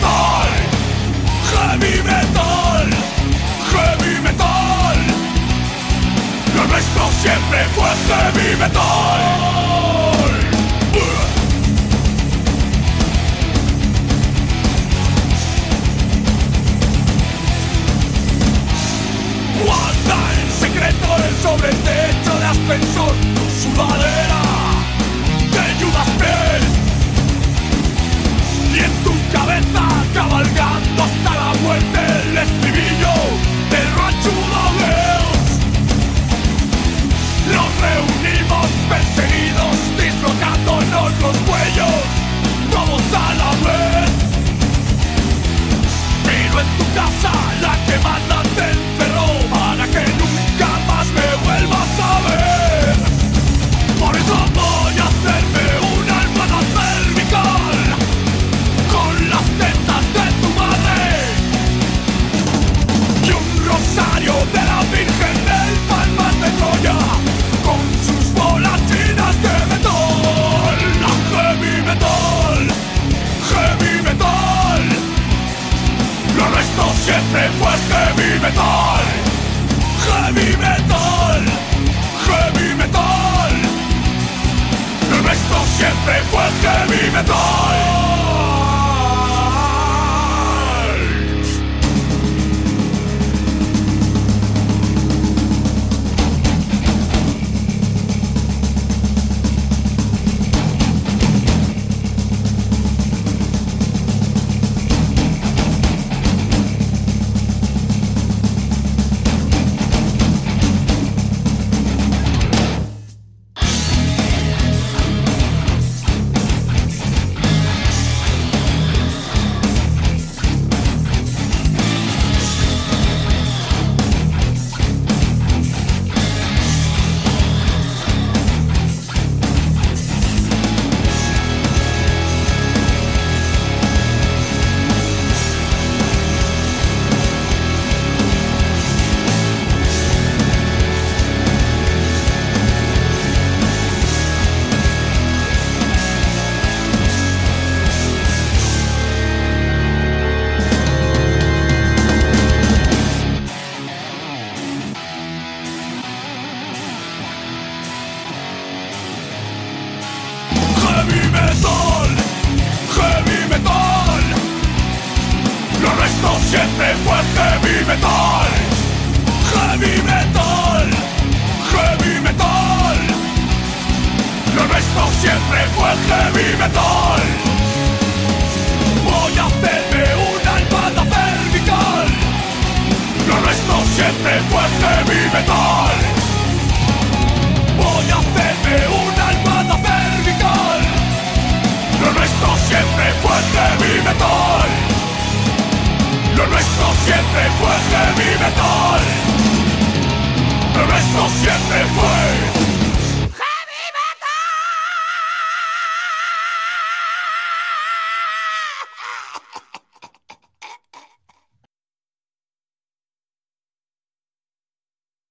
metal, heavy metal, heavy metal. Lo nuestro siempre fue heavy metal. Guarda en secreto sobre el techo de ascensor tu sudadera de Judas Priest, y en tu cabeza cabalgando hasta la muerte el estribillo del rancho Budapest. Nos reunimos perseguidos, dislocándonos los cuellos, todos a la vez. Pero en tu casa la que manda te encerró para que nunca más me vuelvas a ver. Por eso voy a hacerme una almohada cervical con las tetas de tu madre y un rosario de la Virgen del Palmas de Troya con sus bolas chinas de metal. La heavy metal, heavy metal. Lo nuestro siempre fue heavy metal, heavy metal, heavy metal. Lo nuestro siempre fue heavy metal. Siempre fue heavy metal, heavy metal, heavy metal. Lo nuestro siempre fue heavy metal. Voy a hacerme una almohada cervical. Lo nuestro siempre fue heavy metal. Voy a hacerme una almohada cervical. Lo nuestro siempre fue heavy metal. Lo nuestro siempre fue heavy metal. Lo nuestro siempre fue